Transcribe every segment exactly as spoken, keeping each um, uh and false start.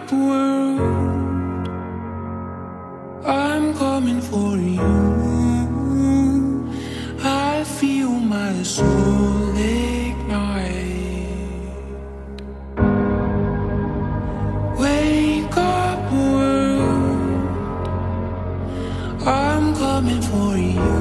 up, world, I'm coming for you. I feel my soul ignite. Wake up, world, I'm coming for you.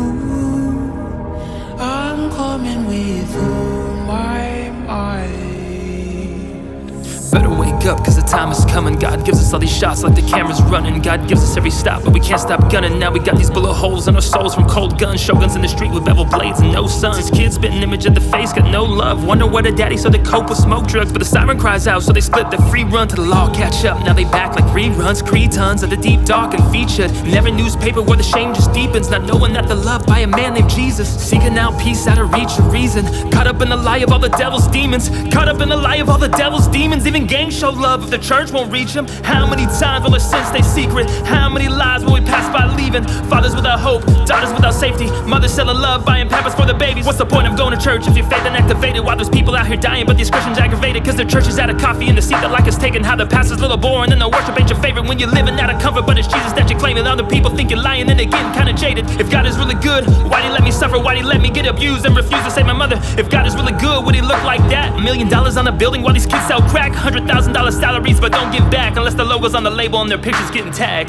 I'm coming with all my might. Better wake up, cause the time is coming. God gives us all these shots like the camera's running. God gives us every stop, but we can't stop gunning. Now we got these bullet holes in our souls from cold guns. Shoguns in the street with bevel blades and no sons. These kids spit an image of the face, got no love. Wonder where the daddy so they cope with smoke drugs. But the siren cries out, so they split the free run to the law. Catch up, now they back like reruns. Cretons of the deep, dark and featured. Never newspaper where the shame just deepens. Not knowing that they're loved by a man named Jesus. Seeking out peace out of reach of reason. Caught up in the lie of all the devil's demons. Caught up in the lie of all the devil's demons. Even gangs show love if the church won't reach them. How many times will our sins stay secret? How many lives will we pass by leaving? Fathers without hope, daughters without safety, mothers selling love, buying pampers for the babies. What's the point of going to church if your faith ain't activated? While there's people out here dying, but these Christians aggravated cause their church is out of coffee and the seat that like is taken. How the pastor's a little boring and the worship ain't your favorite. When you're living out of comfort, but it's Jesus that you're claiming. Other people think you're lying and they're getting kinda jaded. If God is really good, why'd he let me suffer? Why'd he let me get abused and refuse to save my mother? If God is really good, would he look like that? A million dollars on a building while these kids sell crack. Hundred thousand dollar salaries but don't give back unless the logo's on the label and their picture's getting tagged.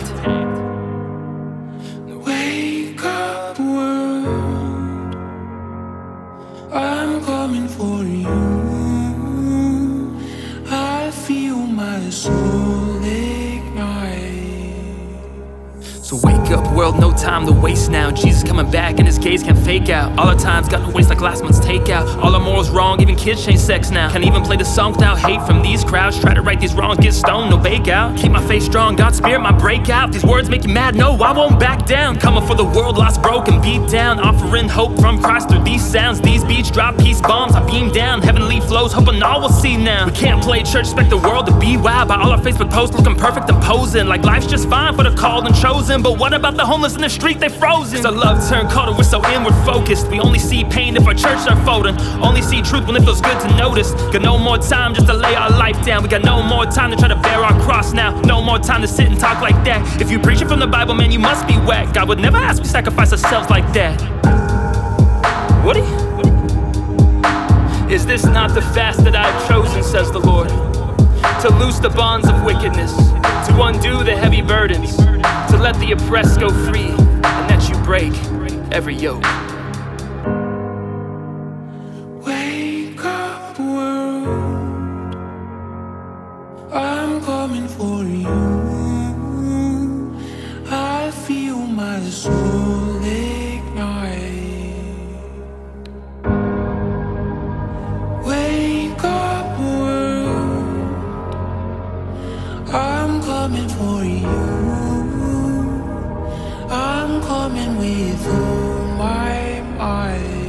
Wake up, world, I'm coming for you. I feel my soul ignite. So wake up world, no time to waste now. Jesus coming back and his gaze can't fake out. All our time's got no waste like last month's takeout. All our morals wrong, even kids change sex now. Can't even play the song without hate from these crowds. Try to right these wrongs, get stoned, no bake out. Keep my faith strong, God's spirit my breakout. These words make you mad, no I won't back down. Coming for the world, lost, broken, beat down. Offering hope from Christ through these sounds. These beats drop peace bombs, I beam down. Heavenly flows, hoping all will see now. We can't play church, expect the world to be wild. By all our Facebook posts looking perfect and posing like life's just fine for the called and chosen. But what about the homeless in the street, they frozen? Cause our love turned colder, we're so inward focused. We only see pain if our church start folding. Only see truth when it feels good to notice. Got no more time just to lay our life down. We got no more time to try to bear our cross now. No more time to sit and talk like that. If you preaching from the Bible, man, you must be whack. God would never ask we sacrifice ourselves like that. Would he? Is this not the fast that I've chosen, says the Lord? To loose the bonds of wickedness, to undo the heavy burdens, to let the oppressed go free, and that you break every yoke. Wake up, world, I'm coming for you. I feel my soul ignite. Wake up, world, I'm coming for you. I'm coming with all my might.